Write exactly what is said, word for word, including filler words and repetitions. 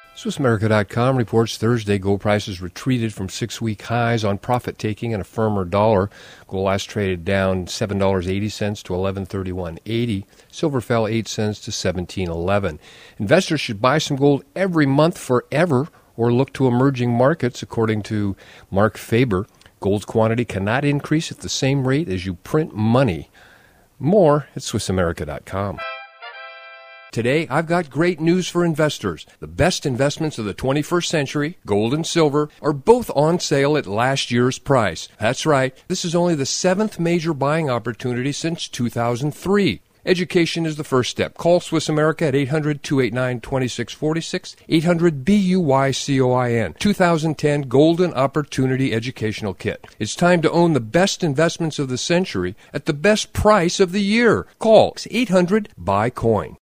Swiss America dot com reports Thursday gold prices retreated from six-week highs on profit-taking and a firmer dollar. Gold last traded down seven dollars and eighty cents to eleven thirty-one eighty. Silver fell eight cents to seventeen eleven. Investors should buy some gold every month forever or look to emerging markets, according to Mark Faber. Gold's quantity cannot increase at the same rate as you print money. More at Swiss America dot com. Today, I've got great news for investors. The best investments of the twenty-first century, gold and silver, are both on sale at last year's price. That's right, this is only the seventh major buying opportunity since two thousand three. Education is the first step. Call Swiss America at eight hundred, two eight nine, two six four six, eight hundred B U Y C O I N. two thousand ten Golden Opportunity Educational Kit. It's time to own the best investments of the century at the best price of the year. Call eight hundred, buy coin.